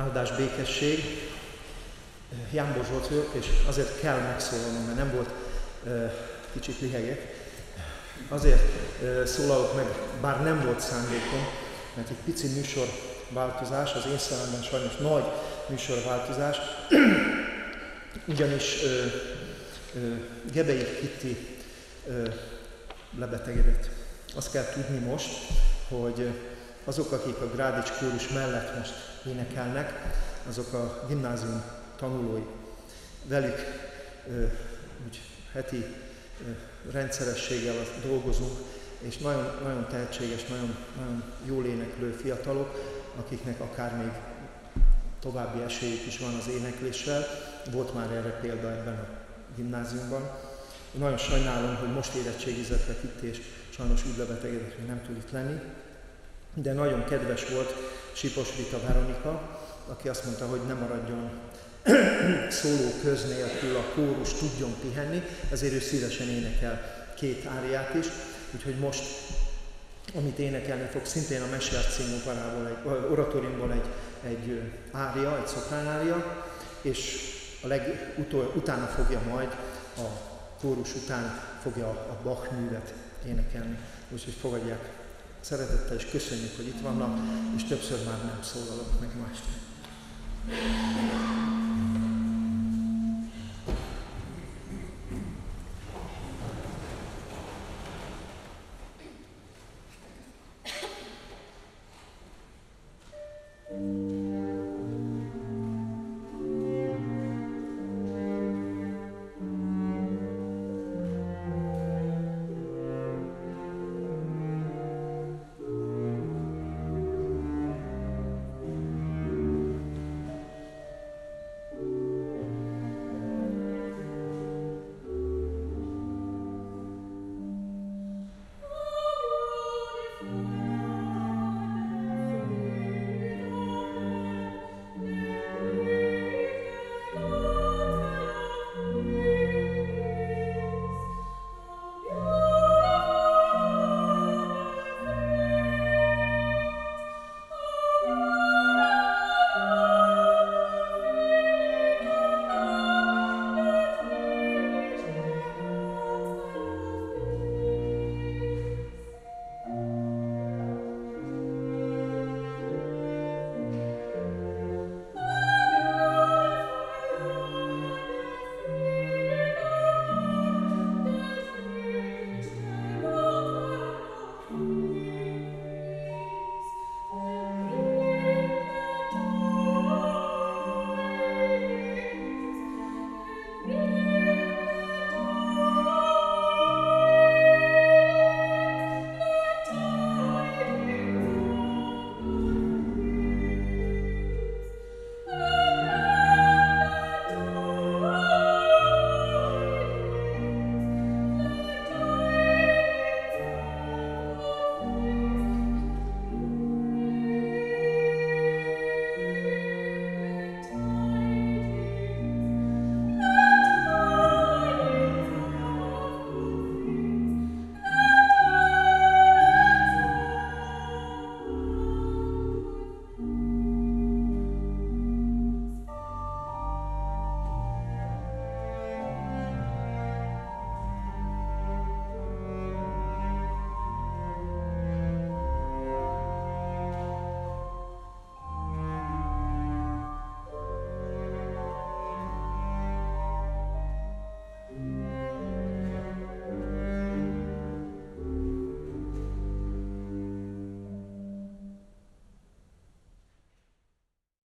áldás, békesség. Jámbor Zsolt vagyok, és azért kell megszólalnom, mert nem volt, kicsit lihegek. Azért szólalok meg, bár nem volt szándékom, mert egy pici műsorváltozás, az én szememben sajnos nagy műsorváltozás, ugyanis Gebei Kitti lebetegedett. Azt kell tudni most, hogy azok, akik a Grádics kórus mellett most énekelnek, azok a gimnázium tanulói. Velük úgy heti rendszerességgel dolgozunk, és nagyon, nagyon tehetséges, nagyon, nagyon jól éneklő fiatalok, akiknek akár még további esélyük is van az énekléssel. Volt már erre példa ebben a gimnáziumban. Én nagyon sajnálom, hogy most érettségizett le itt, és sajnos úgy lebetegedett, hogy nem tud itt lenni. De nagyon kedves volt Sipos Rita Veronika, aki azt mondta, hogy ne maradjon szóló köz nélkül, a kórus tudjon pihenni, ezért ő szívesen énekel 2 áriát is. Úgyhogy most, amit énekelni fog, szintén a Mesér című oratóriumból egy ária, egy szopránária, és utána fogja majd, a kórus után fogja a Bach művet énekelni. Úgyhogy fogadják szeretettel, és köszönjük, hogy itt vannak, és többször már nem szólalok meg mást.